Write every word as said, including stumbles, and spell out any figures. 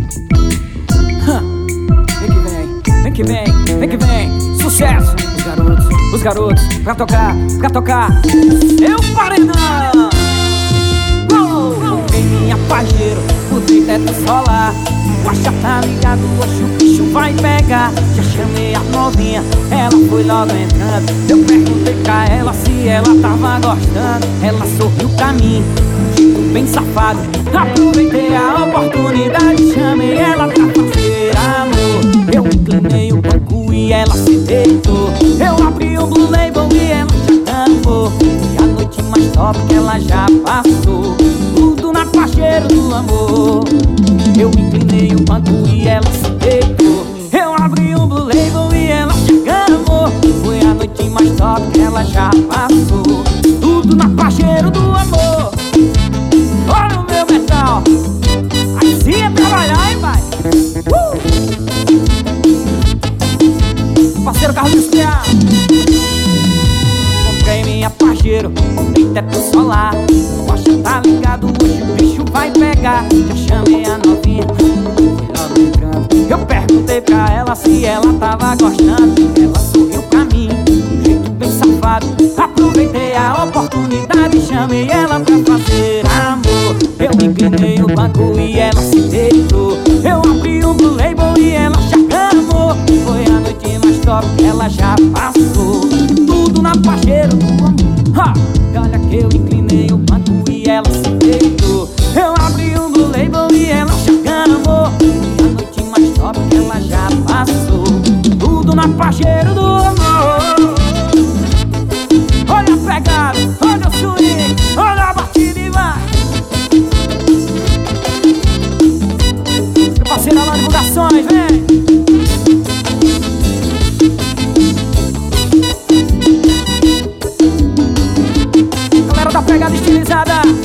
Vem que vem, vem que vem, vem que vem. Sucesso! Os garotos, os garotos, pra tocar, pra tocar. Eu paredão! Vem minha pajeiro, o teto solar. O acha tá ligado, hoje o bicho vai pegar. Já chamei a novinha, ela foi logo entrando. Eu perguntei pra ela se ela tava gostando. Ela sorriu pra mim, um jeito bem safado. Aproveitei a oportunidade, chamei ela pra fazer amor. Eu inclinei o banco e ela se deitou. Eu abri o Blue Label e ela já cantou. E a noite mais top que ela já passou. Tudo na pajeiro do amor. Eu inclinei o banco e ela se deitou. Eu abri o Blue Label e ela já cantou. Foi a noite mais top que ela já passou. Tudo na pajeiro do amor. Olha o meu metal. Assim é trabalhar, hein, pai? Uh! Parceiro Carlos Piá. Comprei minha pajeiro, tem teto solar. O acha tá ligado, hoje o bicho vai pegar. Já chamei a novinha, fui logo entrando. Eu perguntei pra ela se ela tava gostando. Ela sorriu pra mim, um jeito bem safado. Aproveitei a oportunidade, chamei ela pra fazer amor. Eu inclinei o banco e ela se deitou. Eu abri o Blue Label e ela já amou. Foi a noite mais top que ela já passou. Tudo na pajeiro do amor. Ha! E olha que eu inclinei o banco e ela se deitou. Eu abri o Blue Label e ela já amou. Foi a noite mais top que ela já passou. Tudo na pajeiro do amor. Olha a pegada, olha o swing, olha a batida e vai. Meu parceiro Alain Divulgações, vem. Galera da pegada estilizada.